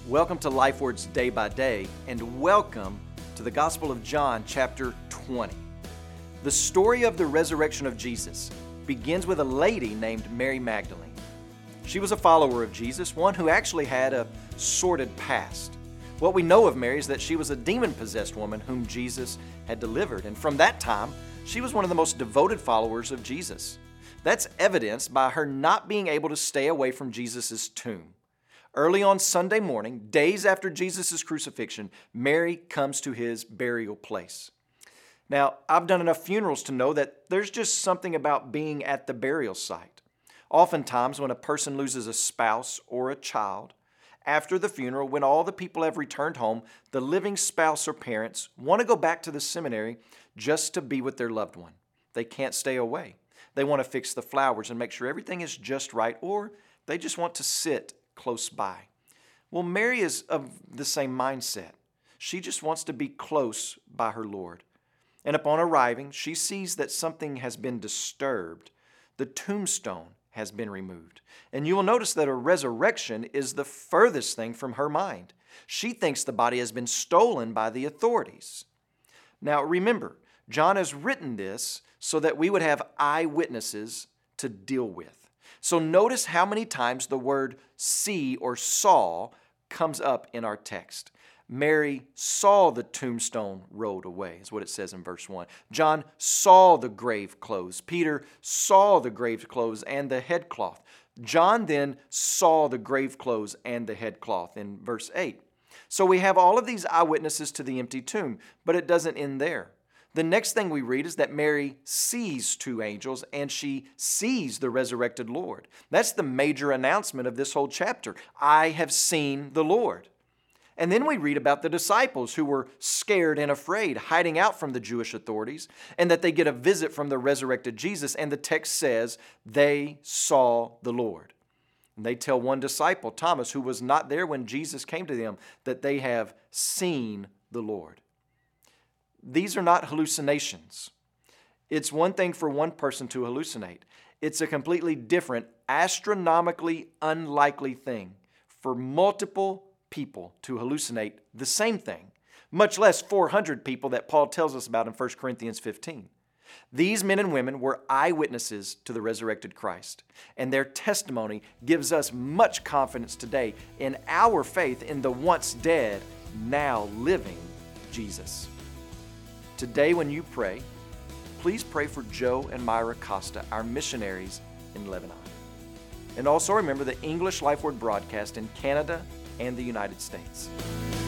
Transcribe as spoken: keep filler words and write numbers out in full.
Welcome to LifeWords Day by Day, and welcome to the Gospel of John, chapter twenty. The story of the resurrection of Jesus begins with a lady named Mary Magdalene. She was a follower of Jesus, one who actually had a sordid past. What we know of Mary is that she was a demon-possessed woman whom Jesus had delivered, and from that time, she was one of the most devoted followers of Jesus. That's evidenced by her not being able to stay away from Jesus' tomb. Early on Sunday morning, days after Jesus' crucifixion, Mary comes to his burial place. Now, I've done enough funerals to know that there's just something about being at the burial site. Oftentimes, when a person loses a spouse or a child, after the funeral, when all the people have returned home, the living spouse or parents want to go back to the cemetery just to be with their loved one. They can't stay away. They want to fix the flowers and make sure everything is just right, or they just want to sit close by. Well, Mary is of the same mindset. She just wants to be close by her Lord. And upon arriving, she sees that something has been disturbed. The tombstone has been removed. And you will notice that a resurrection is the furthest thing from her mind. She thinks the body has been stolen by the authorities. Now remember, John has written this so that we would have eyewitnesses to deal with. So notice how many times the word see or saw comes up in our text. Mary saw the tombstone rolled away, is what it says in verse one. John saw the grave clothes. Peter saw the grave clothes and the headcloth. John then saw the grave clothes and the headcloth in verse eight. So we have all of these eyewitnesses to the empty tomb, but it doesn't end there. The next thing we read is that Mary sees two angels and she sees the resurrected Lord. That's the major announcement of this whole chapter. I have seen the Lord. And then we read about the disciples who were scared and afraid, hiding out from the Jewish authorities, and that they get a visit from the resurrected Jesus, and the text says they saw the Lord. And they tell one disciple, Thomas, who was not there when Jesus came to them, that they have seen the Lord. These are not hallucinations. It's one thing for one person to hallucinate. It's a completely different, astronomically unlikely thing for multiple people to hallucinate the same thing, much less four hundred people that Paul tells us about in First Corinthians fifteen. These men and women were eyewitnesses to the resurrected Christ, and their testimony gives us much confidence today in our faith in the once dead, now living Jesus. Today when you pray, please pray for Joe and Myra Costa, our missionaries in Lebanon. And also remember the English LifeWord broadcast in Canada and the United States.